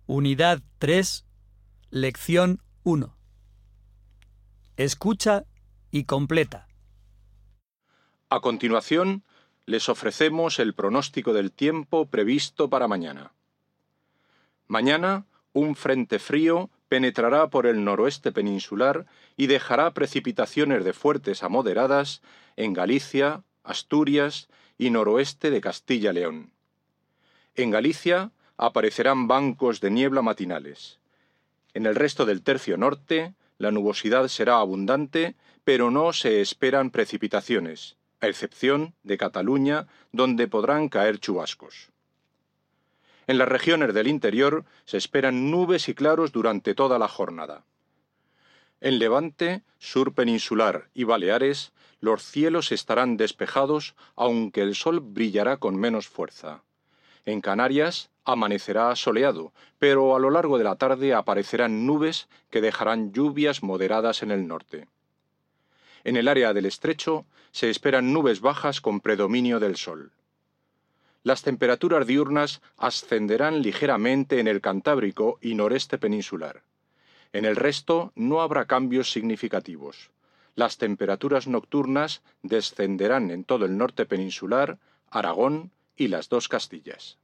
Unidad 3, Lección 1. Escucha y completa. A continuación, les ofrecemos el pronóstico del tiempo previsto para mañana. Mañana, un frente frío penetrará por el noroeste peninsular y dejará precipitaciones de fuertes a moderadas en Galicia, Asturias y noroeste de Castilla-León. En Galicia aparecerán bancos de niebla matinales. En el resto del tercio norte, la nubosidad será abundante, pero no se esperan precipitaciones, a excepción de Cataluña, donde podrán caer chubascos. En las regiones del interior se esperan nubes y claros durante toda la jornada. En Levante, sur peninsular y Baleares, los cielos estarán despejados, aunque el sol brillará con menos fuerza. En Canarias amanecerá soleado, pero a lo largo de la tarde aparecerán nubes que dejarán lluvias moderadas en el norte. En el área del estrecho se esperan nubes bajas con predominio del sol. Las temperaturas diurnas ascenderán ligeramente en el Cantábrico y noreste peninsular. En el resto no habrá cambios significativos. Las temperaturas nocturnas descenderán en todo el norte peninsular, Aragón y las dos Castillas.